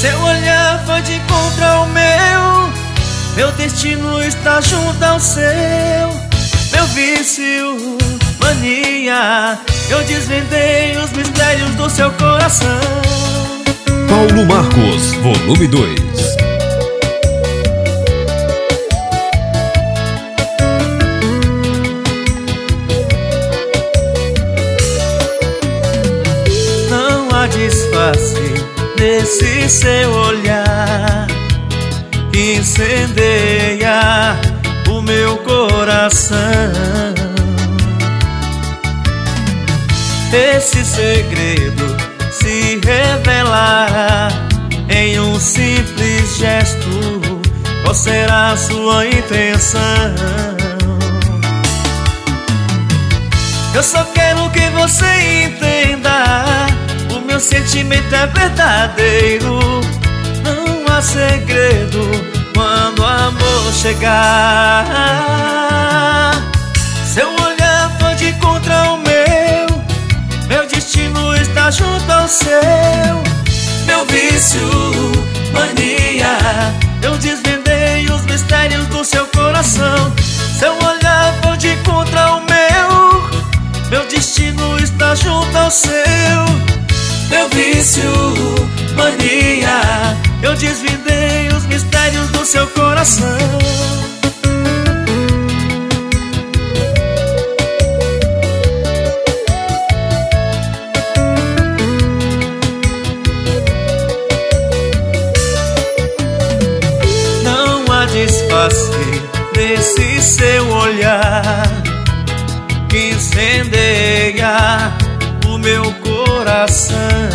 Seu olhar foi de contra o meu destino está junto ao seu. Meu vício, mania, eu desvendei os mistérios do seu coração. Paulo Marcos, volume 2. Não há disfarce nesse seu olhar que incendeia o meu coração. Esse segredo se revelará em um simples gesto. Qual será a sua intenção? Eu só quero que você entenda, o meu sentimento é verdadeiro. Não há segredo quando o amor chegar. Seu olhar foi de contra o meu destino está junto ao seu. Meu vício, mania, eu desvendei os mistérios do seu coração. Seu olhar foi de contra o meu destino está junto ao seu. Meu vício, mania, eu desvendei os mistérios do seu coração. Não há disfarce nesse seu olhar que incendeia o meu coração.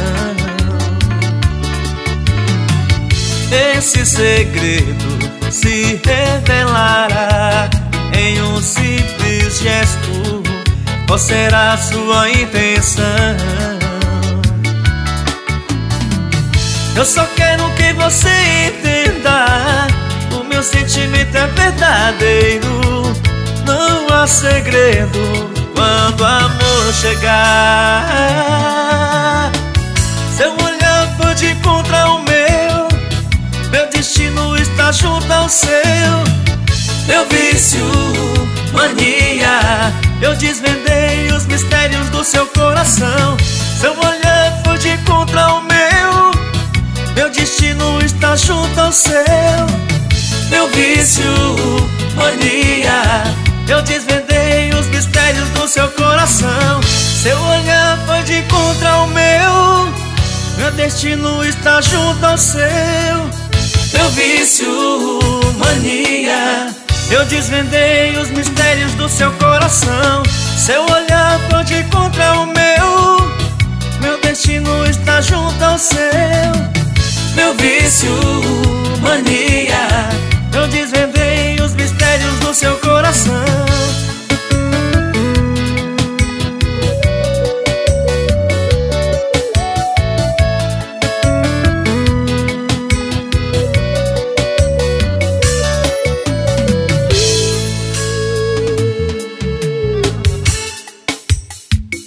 Esse segredo se revelará em um simples gesto. Qual será a sua intenção? Eu só quero que você entenda, o meu sentimento é verdadeiro. Não há segredo quando o amor chegar. Seu olhar foi de contra o meu destino está junto ao seu. Meu vício, mania, eu desvendei os mistérios do seu coração. Seu olhar foi de contra o meu destino está junto ao seu. Meu vício, mania, eu desvendei os mistérios do seu coração. Seu olhar foi de contra o meu destino está junto ao seu. Meu vício, mania, eu desvendei os mistérios do seu coração.